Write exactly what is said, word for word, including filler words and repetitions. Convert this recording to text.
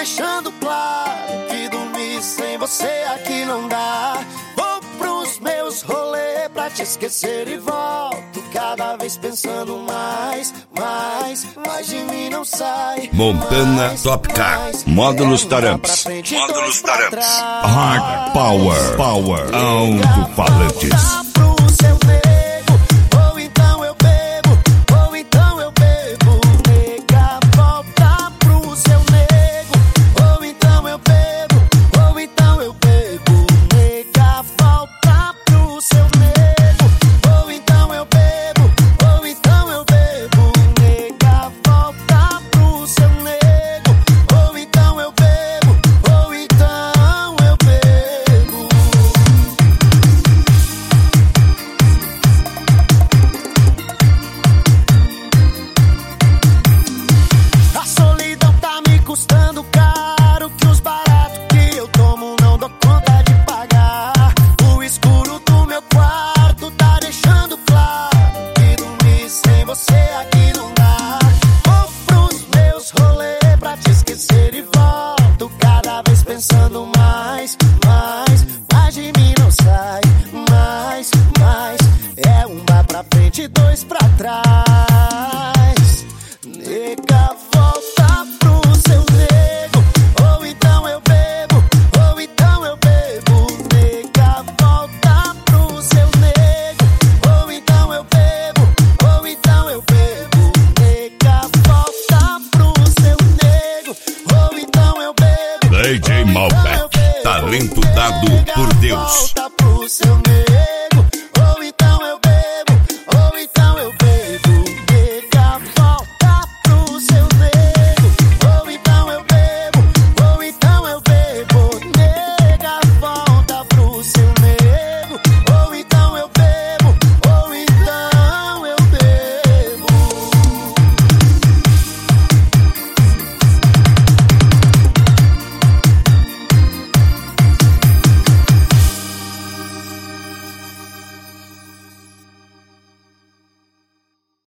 deixando claro que dormir sem você aqui não dá. Vou pros meus rolês pra te esquecer e volto cada vez Pensando mais, mais, mais de mim não sai. Montana mais, Top Car, mais, Módulos é, Taramps, Módulos Taramps, Hard Power, Power, alto-falantes. Custando caro, que os baratos que eu tomo não dou conta de pagar. O escuro do meu quarto tá deixando claro que dormir sem você aqui não dá. Vou pros meus rolês pra te esquecer e volto cada vez pensando mais, mais, mais de mim não sai. Mais, mais, é um bar pra frente e dois pra trás. Nega, volta pro seu nego, ou então eu bebo, ou então eu bebo. Nega, volta pro seu nego, ou então eu bebo, ou então eu bebo. Nega, volta pro seu nego, ou então eu bebo. D J Malbec, talento dado por Deus.